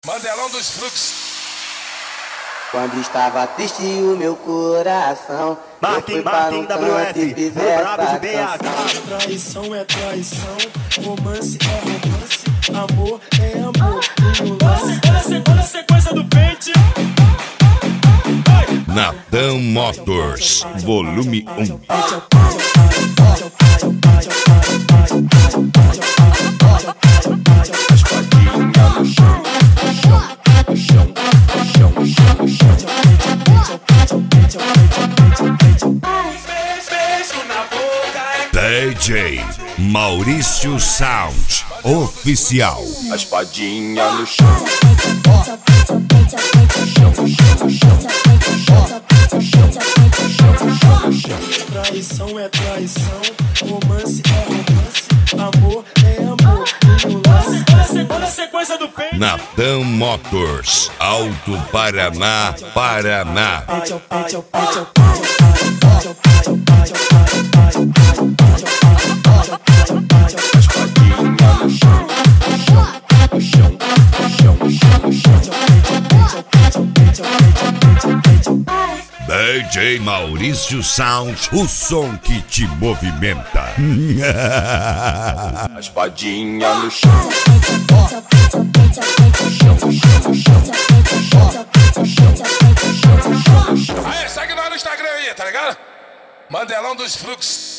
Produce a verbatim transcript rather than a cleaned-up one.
Mandelão dos fluxos. Quando estava triste o meu coração, Martin, Martin, W F, o brabo de B H. Traição é traição, romance é romance, amor é amor. Olha a sequência do pente. Natan Motors, volume um. D J Maurício Sound Oficial. A espadinha no chão. Traição é traição, romance é romance, amor é amor. Olha a sequência do peito. Natan Motors, Alto Paraná, Paraná. D J Maurício Sound, o som que te movimenta. A espadinha no chão. Aí, segue lá no Instagram aí, tá ligado? Mandelão dos fluxos.